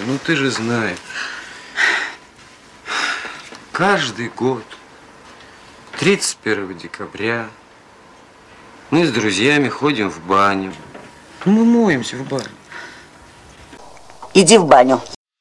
ну ты же знаешь, каждый год 31 декабря мы с друзьями ходим в баню. Ну, мы моемся в баню. Иди в баню.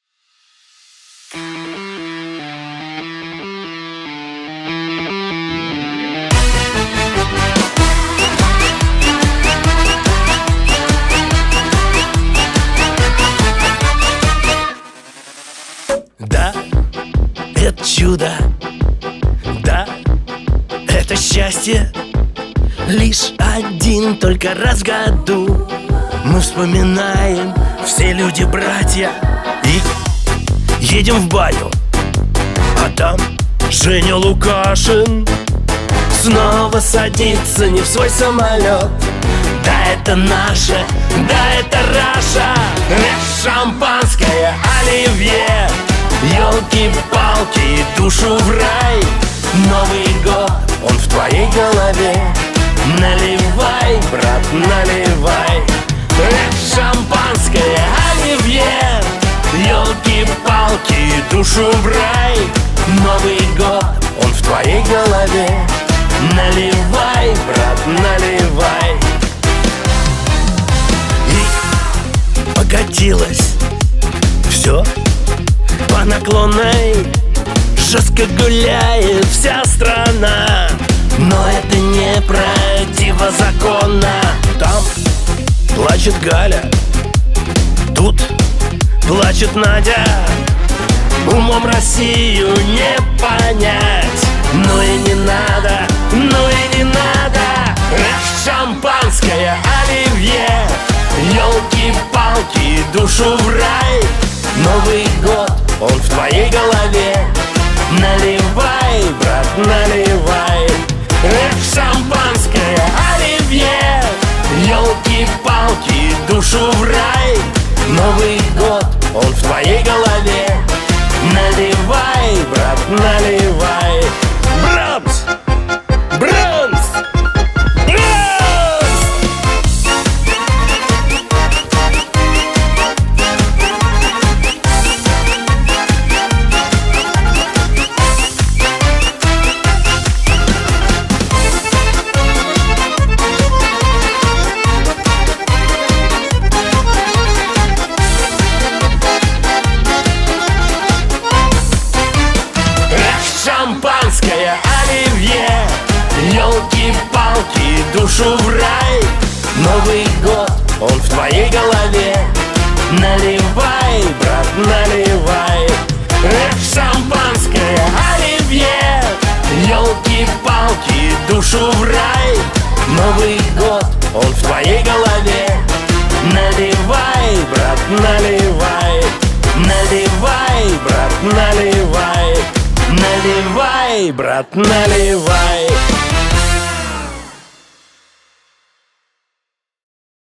Да, это чудо, да, это счастье. Лишь один только раз в году мы вспоминаем, все люди братья, и едем в баню. А там Женя Лукашин снова садится не в свой самолет. Да, это наше, да, это Раша. Шампанское, оливье, елки-палки, душу в рай. Новый год, он в твоей голове. Наливай, брат, наливай. Шампанское, оливье, елки-палки, душу в рай. Новый год, он в твоей голове. Наливай, брат, наливай. И покатилось все по наклонной, жестко гуляет вся страна. Но это не противозаконно. Там плачет Галя, тут плачет Надя. Умом Россию не понять. Ну и не надо, ну и не надо. Шампанское, оливье, елки-палки, душу в рай. Новый год, он в твоей голове. Наливай, брат, наливай. Шампанское, оливье, елки-палки, душу в рай. Новый год, он в твоей голове. Наливай, брат, наливай. Бронз! Бронз! Бронз! Шампанское, оливье, елки-палки, душу в рай. Новый год, он в твоей голове. Наливай, брат, наливай. Шампанское, оливье, елки-палки, душу в рай. Новый год, он в твоей голове. Наливай, брат, наливай. Наливай, брат, наливай. Наливай, брат, наливай.